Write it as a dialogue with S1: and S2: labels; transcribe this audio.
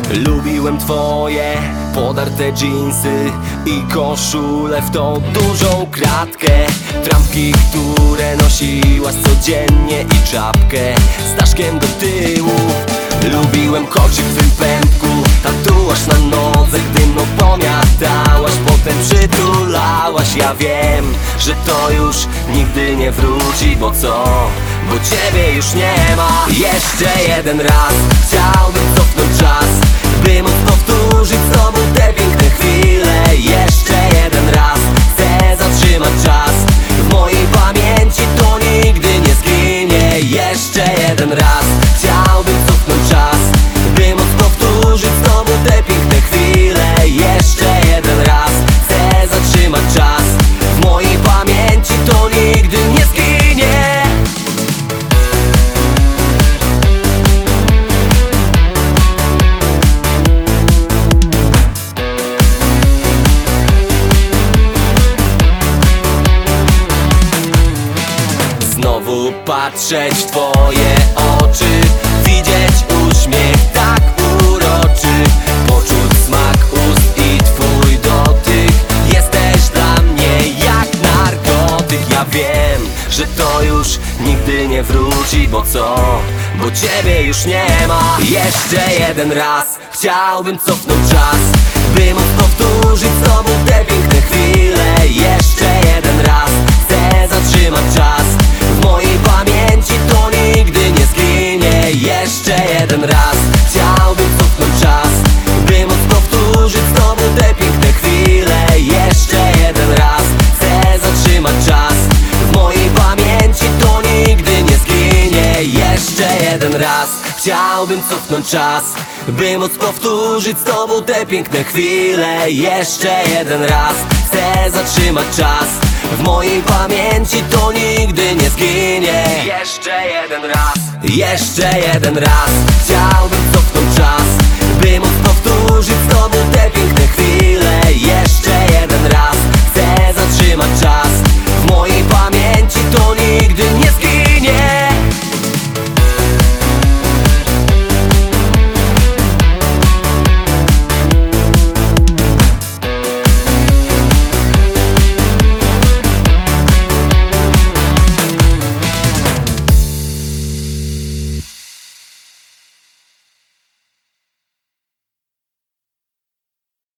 S1: Lubiłem twoje podarte dżinsy i koszulę w tą dużą kratkę, trampki, które nosiłaś codziennie i czapkę z daszkiem do tyłu. Lubiłem kolczyk w twym pępku, tatuaż na nodze, gdy mną pomiatałaś, potem przytulałaś. Ja wiem, że to już nigdy nie wróci, bo co? Bo ciebie już nie ma. Jeszcze jeden raz chciałbym cofnąć czas, by móc powtórzyć znowu te piękne chwile. Jeszcze jeden raz chcę zatrzymać czas w mojej pamięci, to nigdy nie zginie. Jeszcze jeden raz chciałbym cofnąć czas, by móc powtórzyć znowu te piękne chwile. Jeszcze jeden raz chcę zatrzymać czas w mojej pamięci, to nigdy nie zginie. Znowu patrzeć w twoje oczy, widzieć uśmiech tak uroczy, poczuć smak ust i twój dotyk. Jesteś dla mnie jak narkotyk. Ja wiem, że to już nigdy nie wróci, bo co? Bo ciebie już nie ma. Jeszcze jeden raz chciałbym cofnąć czas, by móc powtórzyć znowu te piękne chwile. Jeszcze jeden raz chcę zatrzymać czas w mojej pamięci, to nigdy nie zginie. Jeszcze jeden raz chciałbym cofnąć czas, by móc powtórzyć znowu te piękne chwile. Jeszcze jeden raz chcę zatrzymać czas w mojej pamięci, to nigdy nie zginie. Jeszcze jeden raz chciałbym cofnąć czas, by móc powtórzyć znowu te piękne chwile. Jeszcze jeden raz chcę zatrzymać czas w mojej pamięci, to nigdy nie zginie. Jeszcze jeden raz chciałbym cofnąć czas,